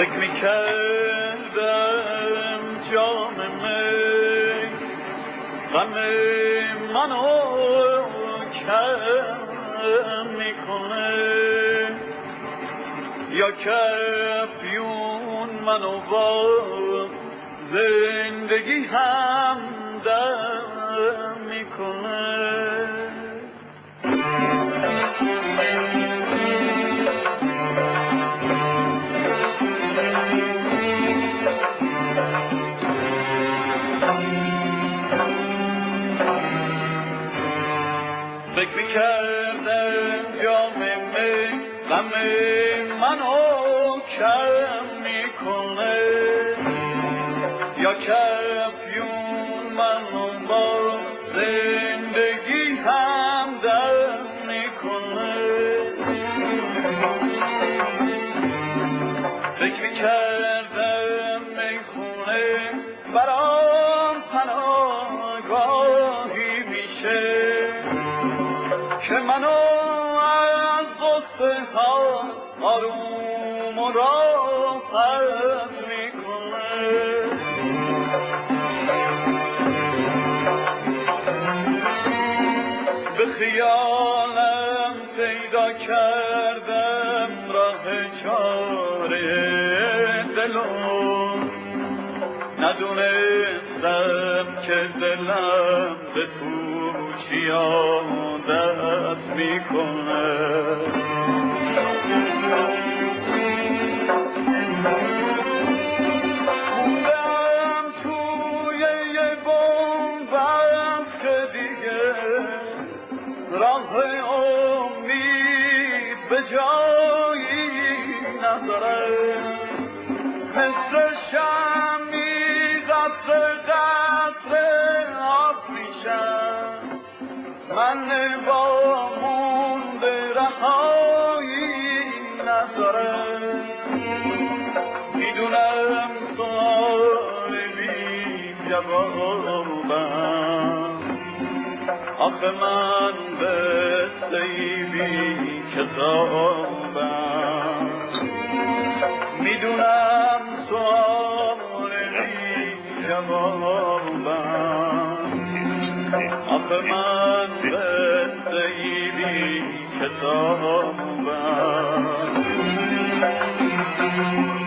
فکر میکردم جام می غم منو کم میکنه یا کفیون منو با زندگی هم دم میکنه. فکر میکردم جام می غم منو کم میکنه یا کفیون منو با زندگی هم دم میکنه. فکر میکردم میخونه برام پناهگاهی میشه که منو از غصه ها آروم و راحت میکنه. به خیالم پیدا کردم راه چاره دلم ندونستم که دلم به پوچی عادت میکنه. موندم توی یه بنبست که دیگه راه امید به جایی نداره. مثل شمی قطره قطره آب میشم من با مونده رهایی نداره. میدونم سوال بی جوابم آخه من قصه‌ای بی کتابم. میدونم سوال بی جوابم آخه من قصه‌ای بی کتابم.